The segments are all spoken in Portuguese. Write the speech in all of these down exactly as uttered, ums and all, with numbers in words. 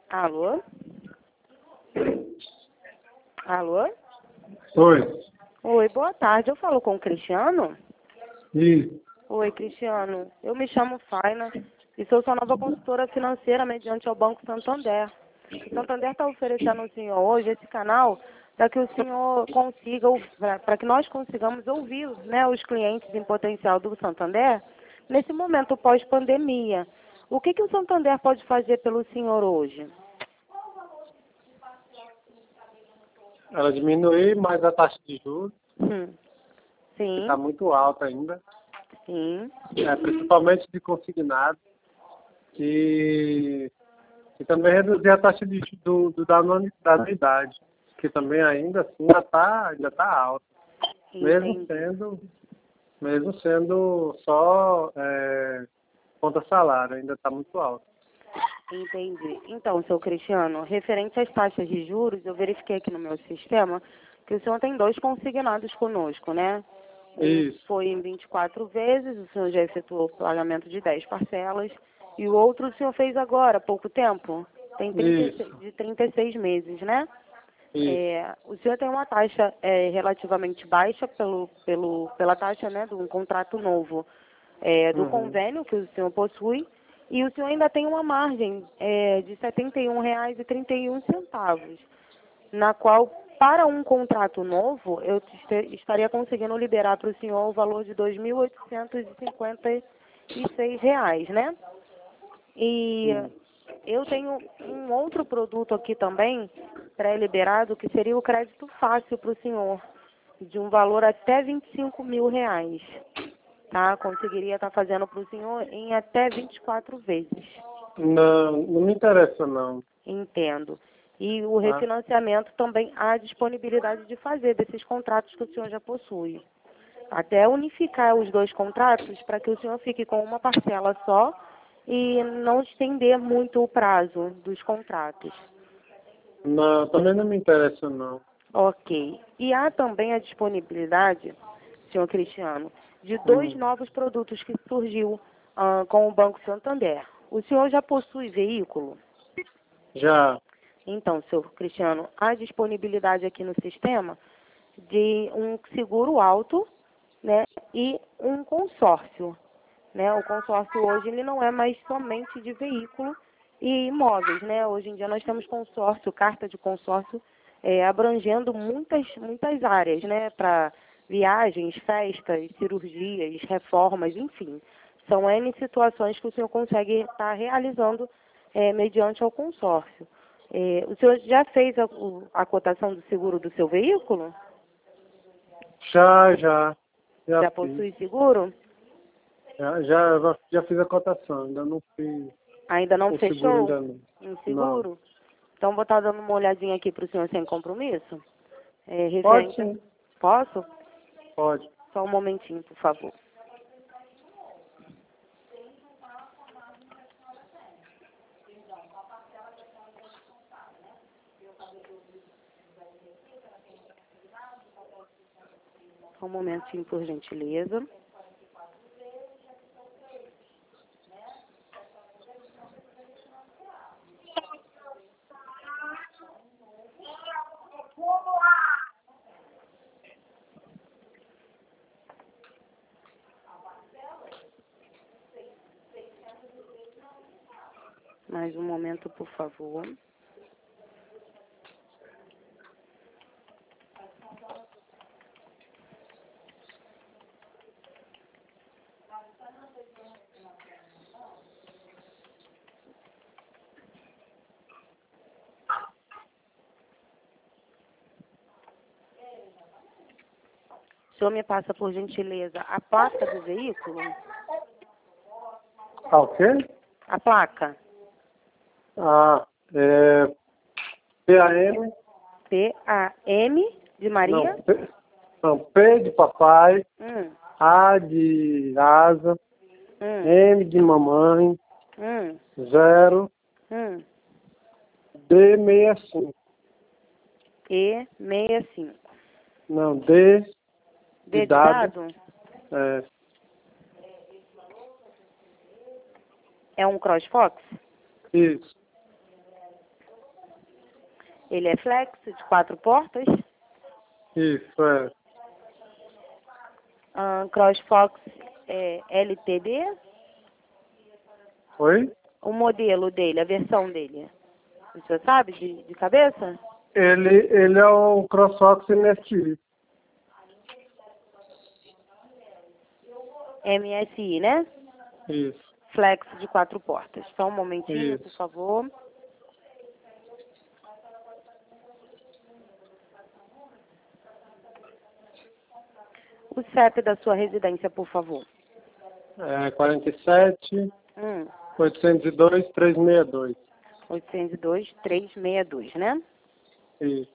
Alô? Alô? Oi. Oi, boa tarde. Eu falo com o Cristiano? Isso. Oi, Cristiano. Eu me chamo Faina e sou sua nova consultora financeira mediante ao Banco Santander. O Santander está oferecendo ao senhor hoje esse canal para que o senhor consiga, para que nós consigamos ouvir, né, os clientes em potencial do Santander nesse momento pós-pandemia. O que, que o Santander pode fazer pelo senhor hoje? Ela diminuiu mais a taxa de juros, Hum. que Sim, está muito alta ainda, sim. é, principalmente de consignado, e, e também reduzir a taxa de, ju- do, do, da anoni- da anuidade, que também ainda assim ainda está ainda tá alta, mesmo Entendi. sendo, mesmo sendo só é, conta salário, ainda está muito alta. Entendi. Então, seu Cristiano, referente às taxas de juros, eu verifiquei aqui no meu sistema que o senhor tem dois consignados conosco, né? Um Isso, foi em vinte e quatro vezes, o senhor já efetuou o pagamento de dez parcelas, e o outro o senhor fez agora, há pouco tempo, tem trinta e seis, isso, de trinta e seis meses, né? isso. É, o senhor tem uma taxa é, relativamente baixa pelo, pelo, pela taxa, né, de um contrato novo, é, do Uhum. convênio que o senhor possui, e o senhor ainda tem uma margem é, de setenta e um reais e trinta e um centavos, na qual, para um contrato novo, eu este- estaria conseguindo liberar para o senhor o valor de dois mil oitocentos e cinquenta e seis reais, né? E Hum. eu tenho um outro produto aqui também, pré-liberado, que seria o crédito fácil para o senhor, de um valor até vinte e cinco mil reais, tá? Conseguiria estar fazendo para o senhor em até vinte e quatro vezes. Não, não me interessa não, Entendo. E o tá? refinanciamento também há disponibilidade de fazer desses contratos que o senhor já possui. Até unificar os dois contratos para que o senhor fique com uma parcela só e não estender muito o prazo dos contratos. Não, também não me interessa não. Ok. E há também a disponibilidade, senhor Cristiano, de dois Hum. novos produtos que surgiu ah, com o Banco Santander. O senhor já possui veículo? Já. Então, senhor Cristiano, há disponibilidade aqui no sistema de um seguro alto, né, e um consórcio, né? O consórcio hoje ele não é mais somente de veículo e imóveis, né? Hoje em dia nós temos consórcio, carta de consórcio, é, abrangendo muitas muitas áreas, né? Para viagens, festas, cirurgias, reformas, enfim, são N situações que o senhor consegue estar realizando é, mediante ao consórcio. É, o senhor já fez a, o- a cotação do seguro do seu veículo? Já, já. Já Já fiz. possui seguro? Já, já, já já fiz a cotação, ainda não fiz Ainda não o seguro fechou ainda não. um Não. seguro? Então vou estar dando uma olhadinha aqui para o senhor sem compromisso. É, Pode referente. a- sim, Posso? pode. Só um momentinho, por favor. Só um momentinho, por gentileza. Mais um momento, por favor. O senhor me passa, por gentileza, a placa do veículo? Ah, o quê? A placa? Ah, é P A M, P A M de não, Maria? P, não, P de papai, Hum, A de asa, hum, M de mamãe, hum, zero, hum. D sessenta e cinco. E sessenta e cinco. Não, D de D de dado, dado? é, É um CrossFox? isso. Ele é flex, de quatro portas. Isso, é. Uh, CrossFox é L T D. Oi? O modelo dele, a versão dele. O senhor sabe de, de cabeça? Ele, ele é um CrossFox M S I. M S I, né? Isso. Flex de quatro portas. Só um momentinho, Isso. por favor. O C E P da sua residência, por favor. É quarenta e sete, Hum, oitocentos e dois, trezentos e sessenta e dois. oitocentos e dois, trezentos e sessenta e dois, né? Isso.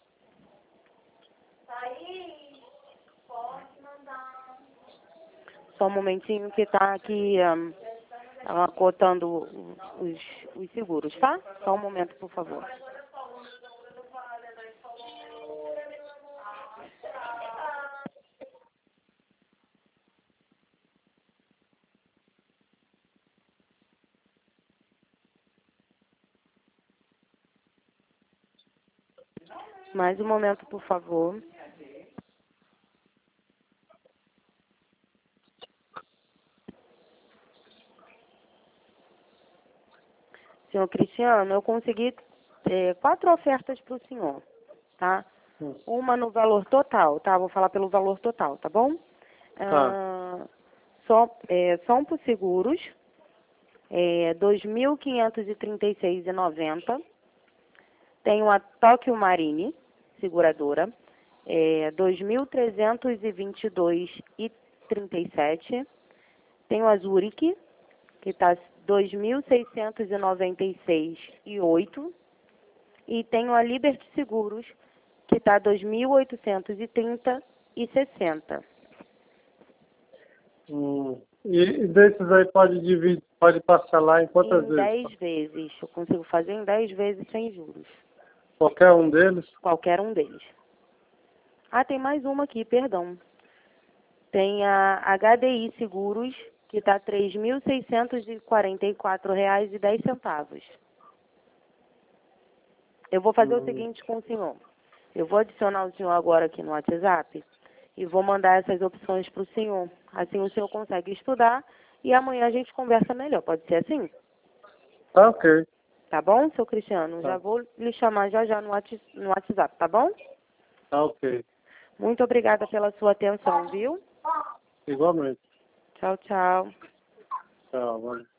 Só um momentinho que tá aqui um, ela cotando os, os seguros, tá? Só um momento, por favor. Mais um momento, por favor. Senhor Cristiano, eu consegui é, quatro ofertas para o senhor, tá? Uma no valor total, tá? Vou falar pelo valor total, tá bom? Tá. Ah, só, é, são por seguros, é, dois mil quinhentos e trinta e seis reais e noventa centavos. Tenho a Tóquio Marine, seguradora, é, dois mil trezentos e vinte e dois reais e trinta e sete centavos. Tenho a Zurich, que está dois mil seiscentos e noventa e seis reais e oito centavos. E tenho a Liberty Seguros, que está dois mil oitocentos e trinta reais e sessenta centavos. Hum. E, e desses aí pode dividir, pode parcelar em quantas Em vezes? dez vezes. Eu consigo fazer em dez vezes sem juros. Qualquer um deles? Qualquer um deles. Ah, tem mais uma aqui, perdão. Tem a H D I Seguros, que está três mil seiscentos e quarenta e quatro reais e dez centavos. Eu vou fazer Hum. o seguinte com o senhor. Eu vou adicionar o senhor agora aqui no WhatsApp e vou mandar essas opções para o senhor. Assim o senhor consegue estudar e amanhã a gente conversa melhor. Pode ser assim? Tá ok. Tá bom, seu Cristiano? Tá. Já vou lhe chamar já já no Whats- no WhatsApp, tá bom? Tá ok. Muito obrigada pela sua atenção, viu? Igualmente. Tchau, tchau. Tchau, valeu.